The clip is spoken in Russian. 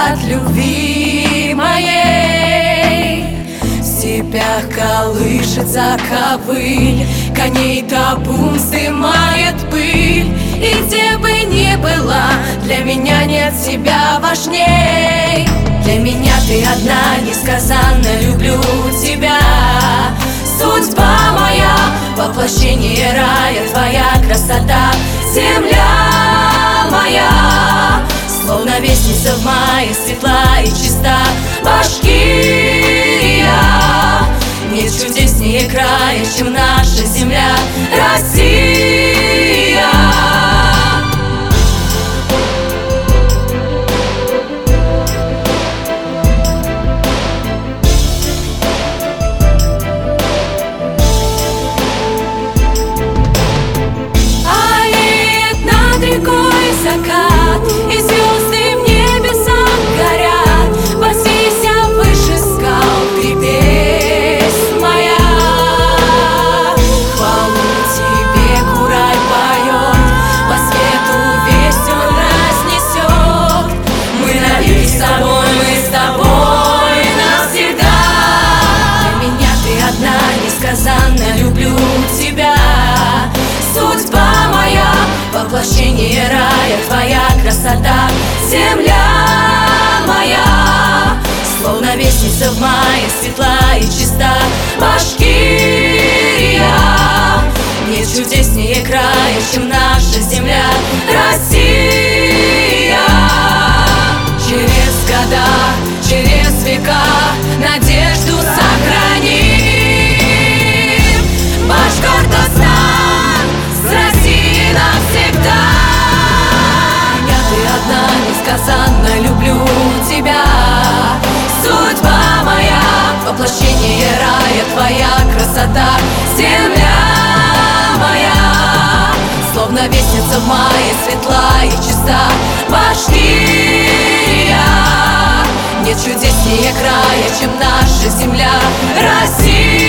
от любви моей. В степях колышется ковыль, коней табун вздымает пыль. И где бы ни была, для меня нет тебя важней. Для меня ты одна, несказанно люблю тебя. Судьба моя, воплощение рая, твоя красота. Земля моя, словно вестница в мае, светла и чиста. Башкирия, нет чудеснее края, чем наша земля Россия. Закат, и звезды в небесах горят. Вознися выше скал, крепость моя. Хвалу тебе курай поет, по свету весть он разнесет. Мы навеки с тобой, мы с тобой навсегда. Для меня ты одна, несказанно люблю тебя. Судьба моя, воплощение рая, твоя красота. Земля моя, словно вестница в мае, светла и чиста. Башкирия, нет чудеснее края, чем наша земля Россия. Через года, через века надежду сохраним. Башкортостан с Россией навсегда. Я ты одна, несказанно люблю тебя. Судьба моя, воплощение рая, твоя красота. Земля моя, словно вестница в мае, светла и чиста. Башкирия, нет чудеснее края, чем наша земля Россия.